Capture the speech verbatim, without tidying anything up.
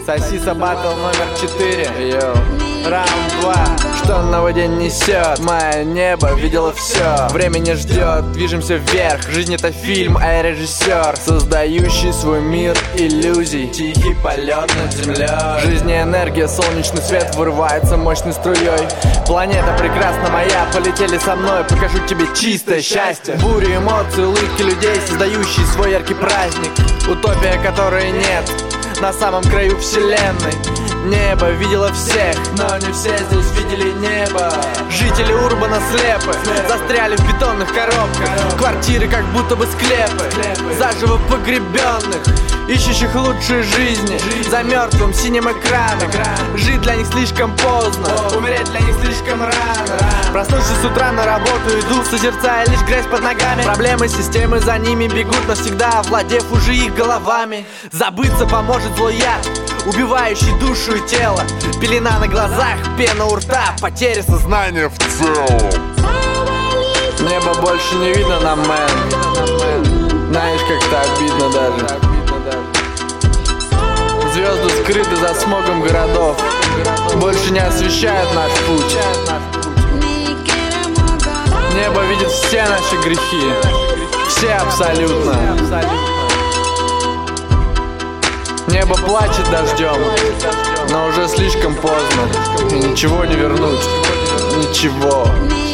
Сосиса батл номер четыре. Йоу. Раунд два. Что новый день несет? Мое небо видело все. Время не ждет, движемся вверх. Жизнь это фильм, а я режиссер, создающий свой мир иллюзий. Тихий полет над землей. Жизнь и энергия, солнечный свет вырывается мощной струей. Планета прекрасна моя, полетели со мной, покажу тебе чистое счастье. Бури эмоций, улыбки людей, создающие свой яркий праздник. Утопия, которой нет на самом краю вселенной. Небо видело всех, но не все здесь видели небо. Жители Урбана слепы, застряли в бетонных коробках. Квартиры как будто бы склепы, заживо погребенных, ищущих лучшей жизни за мертвым синим экраном. Жить для них слишком поздно, умереть для них слишком рано. Проснувшись с утра на работу иду, созерцая лишь грязь под ногами. Проблемы системы за ними бегут, навсегда овладев уже их головами. Забыться поможет злой яд, убивающий душу и тело. Пелена на глазах, пена у рта, потеря сознания в целом. Небо больше не видно нам, мэн. Знаешь, как-то обидно даже. Звезды скрыты за смогом городов, больше не освещают наш путь. Небо видит все наши грехи, все абсолютно. Небо плачет дождем, но уже слишком поздно, и ничего не вернуть, ничего.